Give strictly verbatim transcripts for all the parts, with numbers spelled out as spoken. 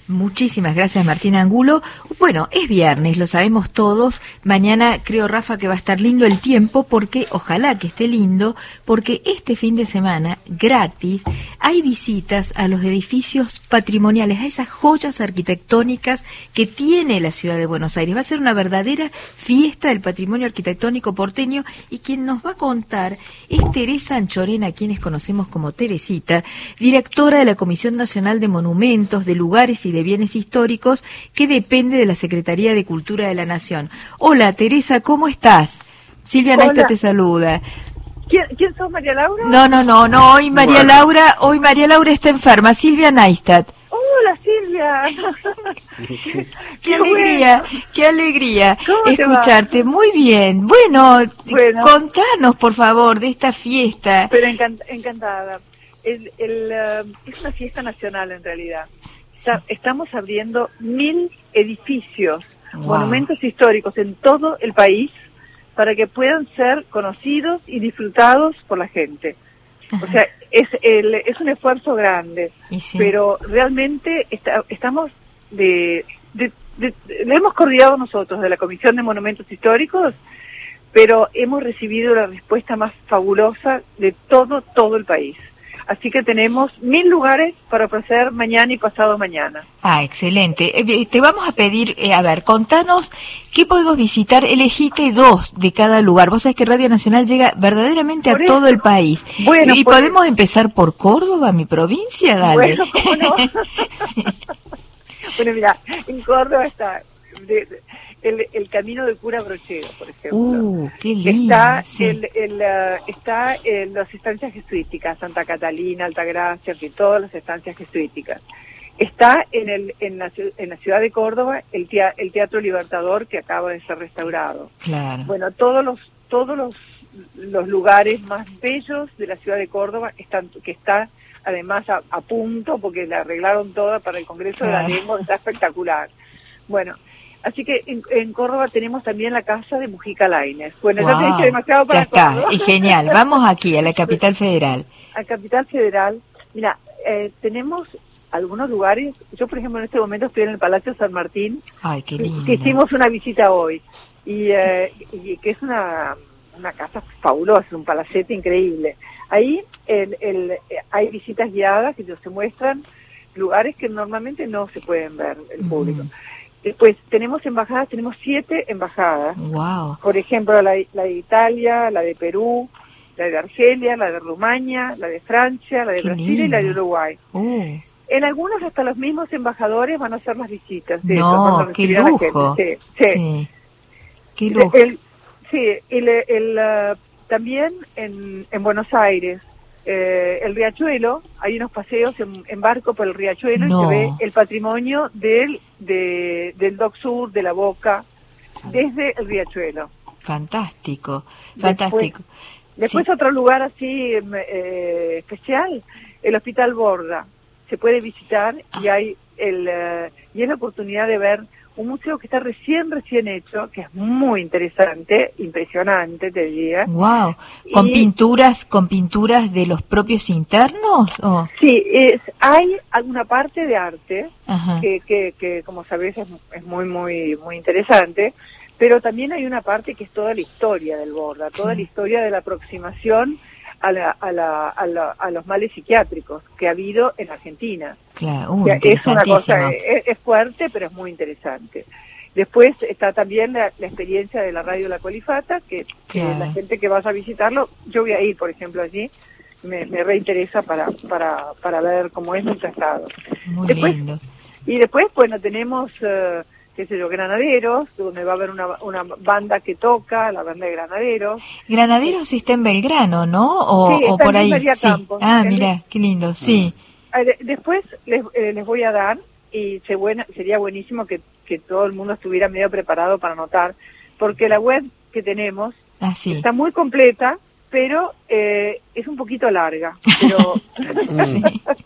Muchísimas gracias, Martina Angulo. Bueno, es viernes, lo sabemos todos. Mañana creo, Rafa, que va a estar lindo el tiempo, porque ojalá que esté lindo, porque este fin de semana, gratis, hay visitas a los edificios patrimoniales, a esas joyas arquitectónicas que tiene la ciudad de Buenos Aires. Va a ser una verdadera fiesta del patrimonio arquitectónico porteño, y quien nos va a contar es Teresa Anchorena, a quienes conocemos como Teresita, directora de la Comisión Nacional de Monumentos, de Lugares y de Bienes Históricos, que depende de la Secretaría de Cultura de la Nación. Hola, Teresa, ¿cómo estás? Silvia Naista te saluda. ¿Quién, ¿Quién sos, María Laura? No, no, no, no, hoy María bueno. Laura, hoy María Laura está enferma, Silvia Naistat. Hola, Silvia. qué, qué alegría, bueno. qué alegría escucharte. Va? Muy bien. Bueno, bueno, contanos, por favor, de esta fiesta. Pero encant encantada. El, el, uh, es una fiesta nacional, en realidad. Está, estamos abriendo mil edificios, wow. monumentos históricos en todo el país, para que puedan ser conocidos y disfrutados por la gente. Ajá. O sea, es el, es un esfuerzo grande, sí. pero realmente está, estamos de, de, de, de, lo hemos coordinado nosotros de la Comisión de Monumentos Históricos, pero hemos recibido la respuesta más fabulosa de todo, todo el país. Así que tenemos mil lugares para ofrecer mañana y pasado mañana. Ah, excelente. Eh, te vamos a pedir, eh, a ver, contanos qué podemos visitar. Elegite dos de cada lugar. Vos sabés que Radio Nacional llega verdaderamente por a eso. todo el país. Bueno, y podemos eso. empezar por Córdoba, mi provincia, dale. Bueno, ¿cómo no? sí. Bueno, mira, en Córdoba está de, de, el, el camino del cura Brochero, por ejemplo. Uh, qué lindo. Está, sí. el, el, uh, está en las estancias jesuíticas, Santa Catalina, Altagracia, que todas las estancias jesuíticas. Está en, el, en, la, en la ciudad de Córdoba el, tea, el Teatro Libertador, que acaba de ser restaurado. Claro. Bueno, todos los todos los, los lugares más bellos de la ciudad de Córdoba están, que está además a, a punto, porque la arreglaron toda para el Congreso claro. de la Lengua, está espectacular. Bueno, así que en, en Córdoba tenemos también la casa de Mujica Lainez. Bueno, wow. ya te dije demasiado para Ya está, Córdoba. Es genial. Vamos aquí, a la Capital Federal. A Capital Federal. Mira, eh, tenemos algunos lugares. Yo, por ejemplo, en este momento estoy en el Palacio San Martín. Ay, qué lindo. Que hicimos una visita hoy. Y, eh, y que es una, una casa fabulosa, un palacete increíble. Ahí el, el, hay visitas guiadas que se muestran lugares que normalmente no se pueden ver el público. Mm. Después tenemos embajadas, tenemos siete embajadas. Wow. Por ejemplo, la, la de Italia, la de Perú, la de Argelia, la de Rumania, la de Francia, la de Qué Brasil lindo. y la de Uruguay. Uh. En algunos hasta los mismos embajadores van a hacer las visitas. De no, eso, qué lujo. Sí, sí. sí. Qué lujo. El, sí, el, el, el, uh, también en, en Buenos Aires, eh, el Riachuelo, hay unos paseos en, en barco por el Riachuelo no. y se ve el patrimonio del, de, del Dock Sur, de la Boca, desde el Riachuelo. Fantástico, fantástico. Después, después sí. otro lugar así eh, especial, el Hospital Borda. Se puede visitar ah. y hay el uh, y es la oportunidad de ver un museo que está recién, recién hecho, que es muy interesante, impresionante, te diría. Wow. ¿Con y, pinturas, con pinturas de los propios internos? ¿O? Sí, es, hay alguna parte de arte que, que, que, como sabés, es, es muy, muy, muy interesante, pero también hay una parte que es toda la historia del Borda, toda la historia de la aproximación a, la, a, la, a, la, a los males psiquiátricos que ha habido en Argentina. Claro, uh, o sea, es una cosa, es, es fuerte, pero es muy interesante. Después está también la, la experiencia de la radio La Colifata, que, claro. que la gente que vaya a visitarlo, yo voy a ir, por ejemplo, allí, me, me reinteresa para, para, para ver cómo es nuestro estado. Muy después, lindo. Y después, bueno, tenemos, uh, qué sé yo, Granaderos, donde va a haber una, una banda que toca, la banda de Granaderos. Granaderos está en Belgrano, ¿no? O, sí, o por ahí. Sí. Campos, Ah, mira, qué lindo, sí. Después les, eh, les voy a dar, y se buena, sería buenísimo que, que todo el mundo estuviera medio preparado para anotar, porque la web que tenemos ah, sí. está muy completa, pero eh, es un poquito larga. Pero sí.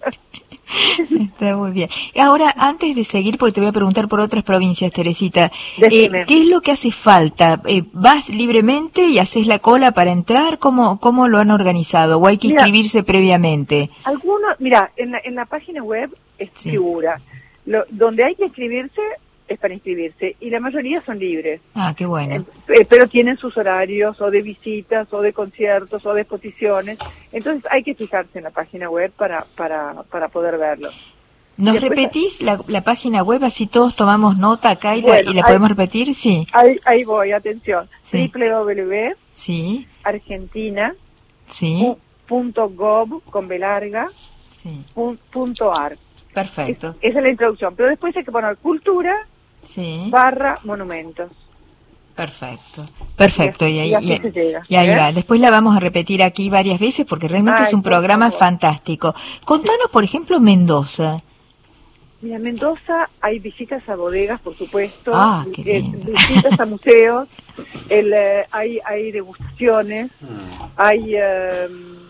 Está muy bien. Ahora, antes de seguir, porque te voy a preguntar por otras provincias, Teresita, eh, ¿qué es lo que hace falta? Eh, ¿Vas libremente y haces la cola para entrar? ¿Cómo, cómo lo han organizado? ¿O hay que mira, inscribirse previamente? Algunos, mira, en la, en la página web es sí. figura. lo, donde hay que inscribirse es para inscribirse, y la mayoría son libres. Ah, qué bueno. Eh, pero tienen sus horarios, o de visitas, o de conciertos, o de exposiciones. Entonces hay que fijarse en la página web para, para, para poder verlo. ¿Nos Después, repetís la, la página web, así todos tomamos nota acá y, bueno, la, y la ahí, podemos repetir? Sí. Ahí, ahí voy, atención. Sí. doble u doble u doble u Sí. Argentina. Sí. Punto gov, con B larga, Sí. punto ar. Perfecto. Es, esa es la introducción. Pero después hay que poner cultura, Sí. barra monumentos. Perfecto, perfecto, y, y, ahí, y, así y, se llega, y ahí ¿eh? va. Después la vamos a repetir aquí varias veces porque realmente Ay, es un por programa favor. fantástico. Contanos, por ejemplo, Mendoza. Mira, en Mendoza hay visitas a bodegas, por supuesto, Ah, qué eh, lindo. visitas a museos, el, eh, hay, hay degustaciones, hay... Eh,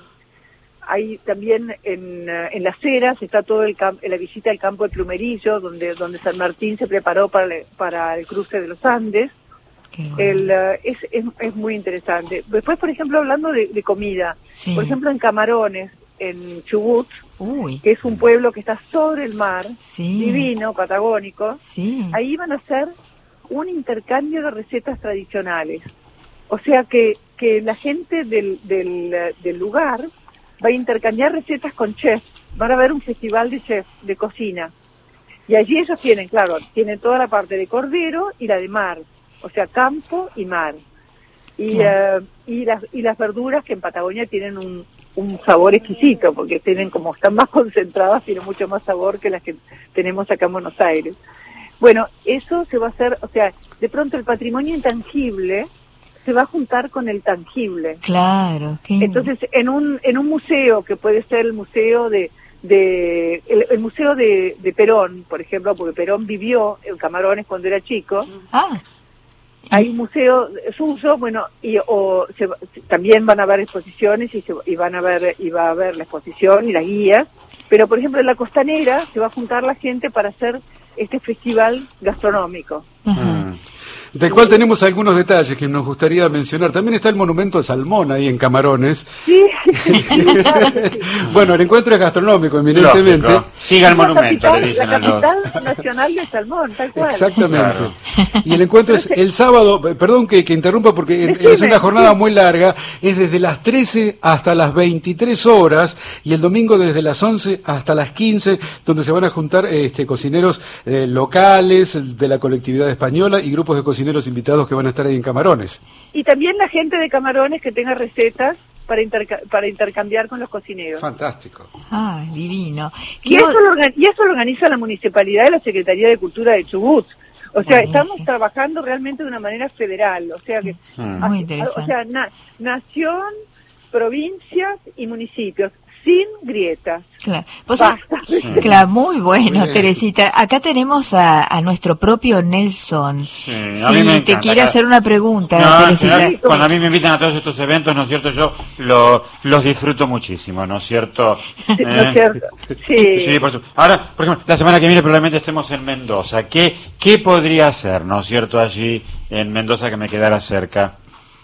Hay también en, en Las Heras está todo el camp- la visita al campo de Plumerillo, donde donde San Martín se preparó para el, para el cruce de los Andes. Qué bueno. El, uh, es, es, es muy interesante. Después, por ejemplo, hablando de, de comida, Sí. por ejemplo, en Camarones, en Chubut, Uy, que es un pueblo que está sobre el mar, sí. divino, patagónico, Sí. ahí van a hacer un intercambio de recetas tradicionales. O sea que, que la gente del, del, del lugar va a intercambiar recetas con chefs. Van a haber un festival de chefs, de cocina. Y allí ellos tienen, claro, tienen toda la parte de cordero y la de mar. O sea, campo y mar. Y, Claro. uh, y, las, y las verduras que en Patagonia tienen un, un sabor exquisito, porque tienen, como están más concentradas, tienen mucho más sabor que las que tenemos acá en Buenos Aires. Bueno, eso se va a hacer, o sea, de pronto el patrimonio intangible se va a juntar con el tangible. Claro. Qué in- Entonces, en un en un museo, que puede ser el museo de, de el, el museo de, de Perón, por ejemplo, porque Perón vivió en Camarones cuando era chico, Ah, hay un museo suyo, bueno, y o se, también van a haber exposiciones y, se, y van a ver y va a haber la exposición y las guías, pero por ejemplo en la Costanera se va a juntar la gente para hacer este festival gastronómico. ajá. Mm. Del cual tenemos algunos detalles que nos gustaría mencionar. También está el monumento al salmón ahí en Camarones. Sí, claro que sí. Bueno, el encuentro es gastronómico, eminentemente. Lógico. Siga el La monumento, capital- le dicen la a los... capital nacional del salmón, tal cual. Exactamente. Claro. Y el encuentro es el sábado, eh, perdón que, que interrumpa porque en- Decime, es una jornada sí. muy larga, es desde las trece hasta las veintitrés horas y el domingo desde las once hasta las quince, donde se van a juntar este, cocineros eh, locales de la colectividad española y grupos de cocineros invitados que van a estar ahí en Camarones. Y también la gente de Camarones que tenga recetas para, interca- para intercambiar con los cocineros. Fantástico. Ah, divino. Y ¿Qué eso, o- lo orga- y eso lo organiza la Municipalidad y la Secretaría de Cultura de Chubut. O sea, Buenísimo. estamos trabajando realmente de una manera federal. O sea, que Mm. Muy así- interesante. o sea na- nación, provincias y municipios, sin grietas. Claro. ¿Vos sabés? Basta. Claro, muy bueno, Muy bien. Teresita. Acá tenemos a, a nuestro propio Nelson. Sí, Sí, a mí me te encanta. quiere hacer una pregunta, No, en Teresita. general, cuando a mí me invitan a todos estos eventos, ¿no es cierto? Yo lo, los disfruto muchísimo, ¿no es cierto? ¿No ¿Eh? es cierto? Sí. Sí, por supuesto. Ahora, por ejemplo, la semana que viene probablemente estemos en Mendoza. ¿Qué, qué podría hacer, no es cierto, allí en Mendoza que me quedara cerca?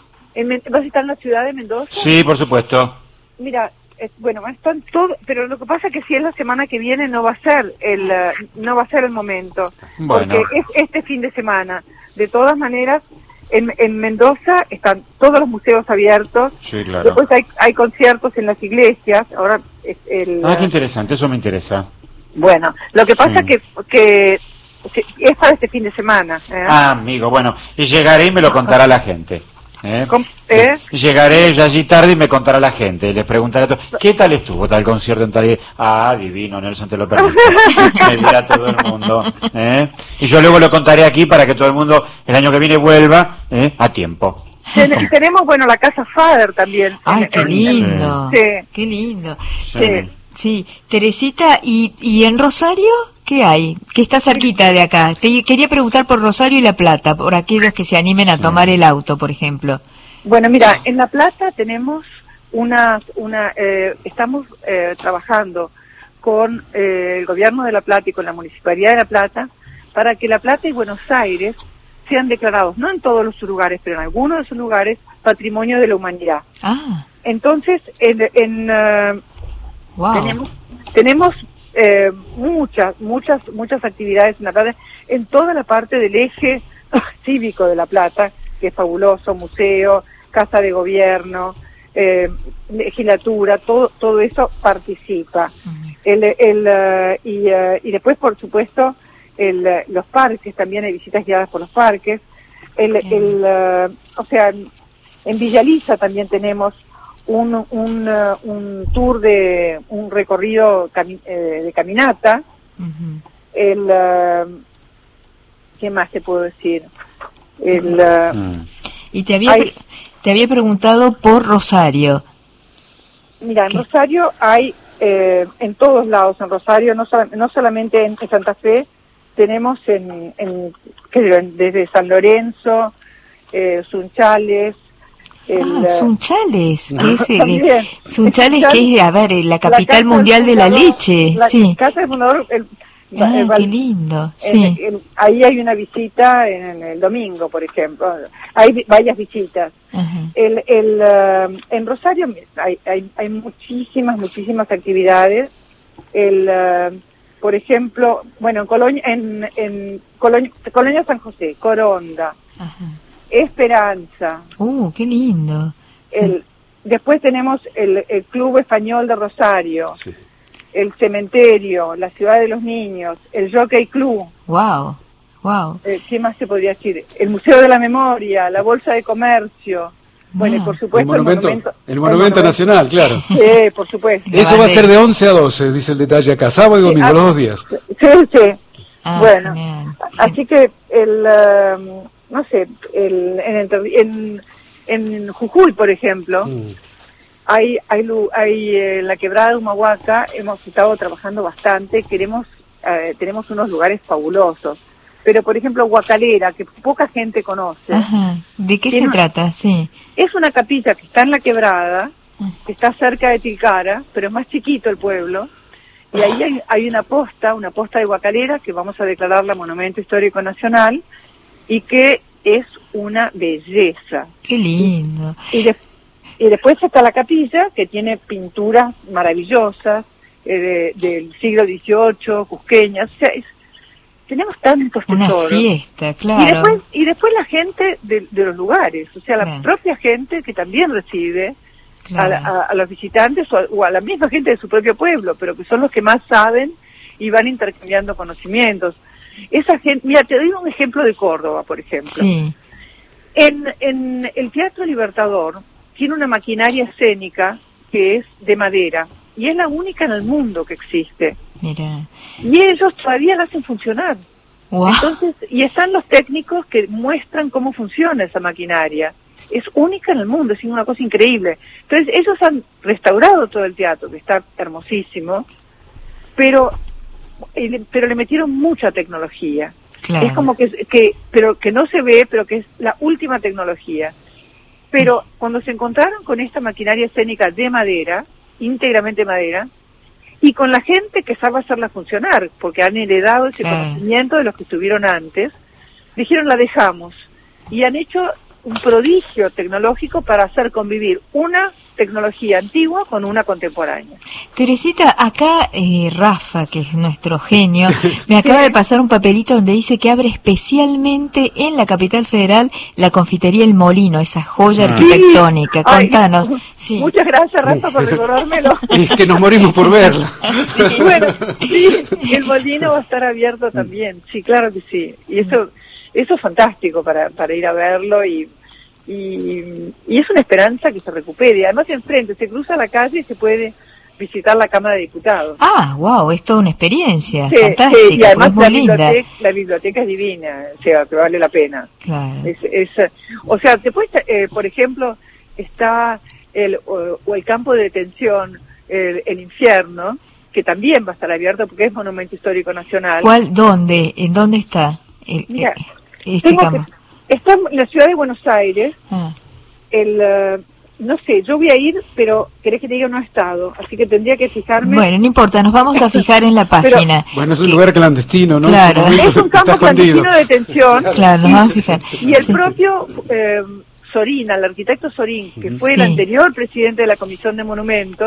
En Men- ¿Vas a estar en la ciudad de Mendoza? Sí, por supuesto. Mira, eh, bueno, están todo, pero lo que pasa es que si es la semana que viene no va a ser el eh, no va a ser el momento, Bueno. porque es este fin de semana. De todas maneras, en, en Mendoza están todos los museos abiertos. Sí, claro. Después hay, hay conciertos en las iglesias. Ahora es el Ah, qué eh, interesante, eso me interesa. bueno, lo que pasa Sí. que que que es para este fin de semana. ¿eh? Ah, amigo, bueno, y llegaré y me lo contará la gente. ¿eh? Com- ¿eh? Llegaré ya allí tarde y me contará la gente. Les preguntaré a todos, ¿qué tal estuvo tal concierto en tal? Ah, divino, Nelson, te lo permito. Me dirá todo el mundo. ¿eh? Y yo luego lo contaré aquí para que todo el mundo el año que viene vuelva ¿eh? a tiempo. Ten- tenemos, bueno, la Casa Fader también. Ay, En- qué en- lindo. Sí. Qué lindo. Sí. Te- sí, Teresita, ¿y, ¿y en Rosario qué hay? Que está cerquita de acá. Te quería preguntar por Rosario y La Plata, por aquellos que se animen a tomar el auto, por ejemplo. Bueno, mira, en La Plata tenemos una, una eh, estamos eh, trabajando con eh, el gobierno de La Plata y con la Municipalidad de La Plata para que La Plata y Buenos Aires sean declarados, no en todos los lugares, pero en algunos de esos lugares, patrimonio de la humanidad. Ah, Entonces, en, en, eh, wow. tenemos, tenemos eh, muchas, muchas, muchas actividades en La Plata, en toda la parte del eje cívico de La Plata, que es fabuloso, museo, casa de gobierno, eh, legislatura, todo, todo eso participa. Uh-huh. El, el, uh, y, uh, y después, por supuesto, el, uh, los parques, también hay visitas guiadas por los parques. El, uh-huh. el, uh, o sea, en Villa Lisa también tenemos un, un, uh, un tour de, un recorrido cami- eh, de caminata. Uh-huh. El, uh, ¿qué más te puedo decir? El, uh, uh-huh. Y te había, hay, te había preguntado por Rosario. Mira, en ¿Qué? Rosario hay, eh, en todos lados, en Rosario, no, so, no solamente en Santa Fe, tenemos en, en ¿qué digo? Desde San Lorenzo, eh, Sunchales. El, ah, Sunchales, que es el, Sunchales, que es, a ver, la capital la mundial de la leche. La sí. Casa del Fundador, el, Ah, el, qué lindo, sí. En, en, ahí hay una visita en, en el domingo, por ejemplo. Hay varias visitas. Uh-huh. El, el, uh, en Rosario hay, hay, hay muchísimas, muchísimas actividades. El, uh, por ejemplo, bueno, en Colonia, en, en Colonia, Colonia San José, Coronda, uh-huh. Esperanza. ¡Uh, qué lindo! El, sí. Después tenemos el, el Club Español de Rosario. Sí. El cementerio, la ciudad de los niños, el Jockey Club. Wow, wow. Eh, ¿Qué más se podría decir? El Museo de la Memoria, la Bolsa de Comercio. Wow. Bueno, y por supuesto el monumento, el monumento, el monumento el nacional, claro. Sí, por supuesto. Eso va a ser de once a doce, dice el detalle acá, sábado y domingo, sí, los dos días. Sí, sí. Ah, bueno, genial. Así que el, uh, no sé, el, en, el, en, en Jujuy, por ejemplo. Mm. Hay, hay, hay eh, la quebrada de Humahuaca, hemos estado trabajando bastante, queremos, eh, tenemos unos lugares fabulosos. Pero, por ejemplo, Guacalera, que poca gente conoce. Ajá. ¿De qué se una, trata? Sí. Es una capilla que está en la quebrada, que está cerca de Tilcara, pero es más chiquito el pueblo. Y ahí hay, hay una posta, una posta de Guacalera, que vamos a declararla Monumento Histórico Nacional, y que es una belleza. ¡Qué lindo! Y, y después Y después está la capilla, que tiene pinturas maravillosas eh, de, del siglo dieciocho, cusqueñas. O sea, es, tenemos tantos tesoros. Una fiesta, claro. Y después, y después la gente de, de los lugares, o sea, la claro. propia gente que también recibe claro. a, a, a los visitantes o a, o a la misma gente de su propio pueblo, pero que son los que más saben y van intercambiando conocimientos. Esa gente, mira, te doy un ejemplo de Córdoba, por ejemplo. Sí. En, en el Teatro Libertador tiene una maquinaria escénica que es de madera y es la única en el mundo que existe. Mira. Y ellos todavía la hacen funcionar. Wow. Entonces, y están los técnicos que muestran cómo funciona esa maquinaria. Es única en el mundo, es una cosa increíble. Entonces, ellos han restaurado todo el teatro, que está hermosísimo, pero, pero le metieron mucha tecnología. Claro. Es como que, que, pero que no se ve, pero que es la última tecnología. Pero cuando se encontraron con esta maquinaria escénica de madera, íntegramente madera, y con la gente que sabe hacerla funcionar, porque han heredado ese claro. conocimiento de los que estuvieron antes, dijeron la dejamos, y han hecho un prodigio tecnológico para hacer convivir una tecnología antigua con una contemporánea. Teresita, acá eh, Rafa, que es nuestro genio, me acaba de pasar un papelito donde dice que abre especialmente en la capital federal la confitería El Molino, esa joya ah. arquitectónica. Contanos. Ay, sí. Muchas gracias, Rafa, por recordármelo. Es que nos morimos por verla. Sí. Bueno, sí, El Molino va a estar abierto también. Sí, claro que sí. Y eso, eso es fantástico para, para ir a verlo y Y, y es una esperanza que se recupere. Además, enfrente, se cruza la calle y se puede visitar la Cámara de Diputados. Ah, wow, es toda una experiencia sí, fantástica, sí, y además es muy la linda. Biblioteca, la biblioteca es divina, o sea, que vale la pena. Claro. Es, es, o sea, después, eh, por ejemplo, está el, o, o el campo de detención, el, el infierno, que también va a estar abierto porque es Monumento Histórico Nacional. ¿Cuál? ¿Dónde? ¿En dónde está? El, Mira, el, este campo. Que, está en la ciudad de Buenos Aires. Ah. El, uh, no sé, yo voy a ir, pero querés que te diga no he estado, así que tendría que fijarme. Bueno, no importa, nos vamos a fijar en la página. Pero, bueno, es un que, lugar clandestino, ¿no? Claro. Es un campo clandestino de detención. Claro, nos vamos a fijar. Y el sí. propio eh, Sorina, el arquitecto Sorín, que fue sí. el anterior presidente de la Comisión de Monumentos,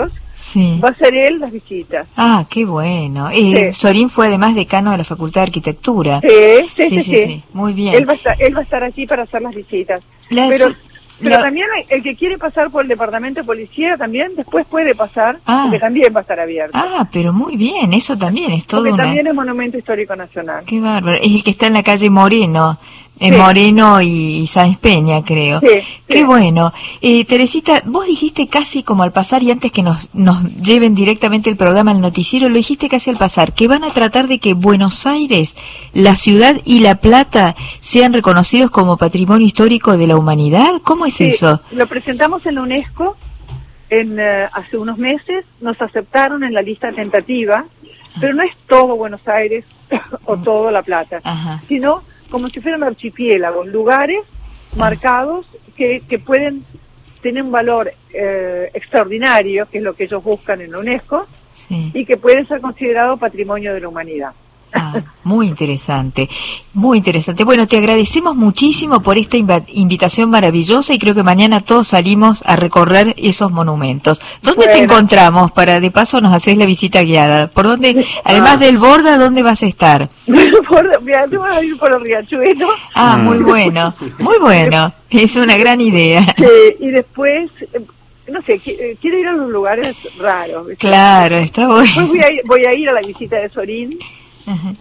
Sí. va a ser él las visitas. Ah, qué bueno. Eh, Sí. Sorín fue además decano de la Facultad de Arquitectura. Sí, sí, sí, sí, sí. Muy bien. Él va a estar, él va a estar allí para hacer las visitas. La- pero su- pero la- también hay- el que quiere pasar por el departamento de policía también después puede pasar, Ah. porque también va a estar abierto. Ah, pero muy bien, eso también es todo porque una... también es Monumento Histórico Nacional. Qué bárbaro. Es el que está en la calle Moreno, en Sí. Moreno y Sáenz Peña, creo. Sí, Qué sí. bueno. Eh, Teresita, vos dijiste casi como al pasar, y antes que nos, nos lleven directamente el programa al noticiero, lo dijiste casi al pasar, que van a tratar de que Buenos Aires, la ciudad y La Plata sean reconocidos como Patrimonio Histórico de la Humanidad. ¿Cómo es Sí, eso? lo presentamos en la UNESCO en, eh, hace unos meses, nos aceptaron en la lista tentativa, pero no es todo Buenos Aires o todo La Plata, Ajá. sino como si fueran archipiélagos, lugares marcados que, que pueden tener un valor eh, extraordinario, que es lo que ellos buscan en la UNESCO, Sí. y que pueden ser considerados patrimonio de la humanidad. Ah, muy interesante, muy interesante. Bueno, te agradecemos muchísimo por esta inva- invitación maravillosa y creo que mañana todos salimos a recorrer esos monumentos. ¿Dónde te Bueno. encontramos? Para de paso nos haces la visita guiada. ¿Por dónde, además del Borda, dónde vas a estar? Por, mira, tú vas a ir por el Riachuelo. Ah, Mm. muy bueno, muy bueno. Es una gran idea. Eh, y después, eh, no sé, qui- eh, quiero ir a los lugares raros. ¿viste? Claro, está Después bueno. voy a, ir, voy a ir a la visita de Sorín. Ajá.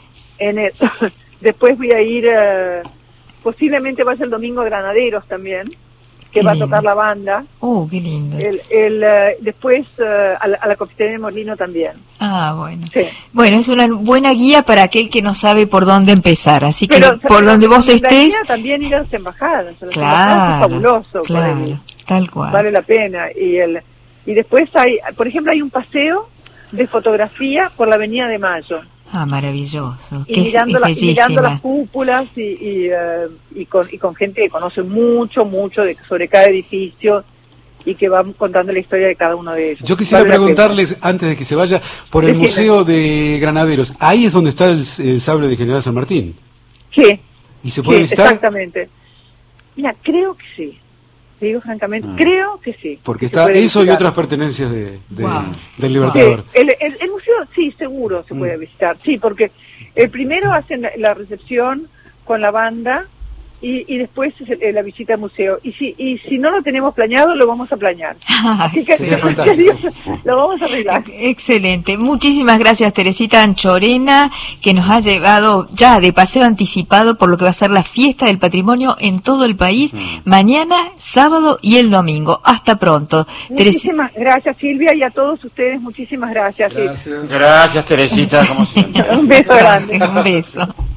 En el, después voy a ir, eh, posiblemente vaya el domingo a Granaderos también, que Qué va a lindo. tocar la banda. Oh, qué lindo. El, el, eh, después eh, a, la, a la Cafetería de Molino también. Ah, bueno. Sí. Bueno, es una buena guía para aquel que no sabe por dónde empezar. Así que Pero por pero donde vos la estés... idea también ir a las embajadas. A las embajadas Claro, es fabuloso. por claro, el- tal cual. vale la pena. Y el y después hay, por ejemplo, hay un paseo de fotografía por la Avenida de Mayo. Ah, maravilloso. Y Que es- mirando, es la- y mirando las bellísima. cúpulas y, y, eh, y, con, y con gente que conoce mucho, mucho de, sobre cada edificio y que va contando la historia de cada uno de ellos. Yo quisiera Vale la preguntarles, antes de que se vaya, por el Decime. Museo de Granaderos. Ahí es donde está el, el sable de General San Martín. pena. Sí, ¿Y se puede sí, visitar? exactamente. Mira, creo que sí. Te digo francamente, Ah. creo que sí. Porque Se está puede eso y visitar. otras pertenencias de, de- Wow. del Sí, Libertador. el, el, el museo, sí, seguro se Mm. puede visitar. Sí, porque el primero hacen la, la recepción con la banda y, y después es el- la visita al museo. Y si y si no lo tenemos planeado, lo vamos a planear. Así que Sería fantástico. lo vamos a arreglar. Excelente. Muchísimas gracias, Teresita Anchorena, que nos ha llevado ya de paseo anticipado por lo que va a ser la fiesta del patrimonio en todo el país, mañana, sábado y el domingo. Hasta pronto. Teresi- Muchísimas gracias, Silvia, y a todos ustedes, muchísimas gracias. Gracias. Gracias, Teresita, como siempre. Un beso grande. Un beso.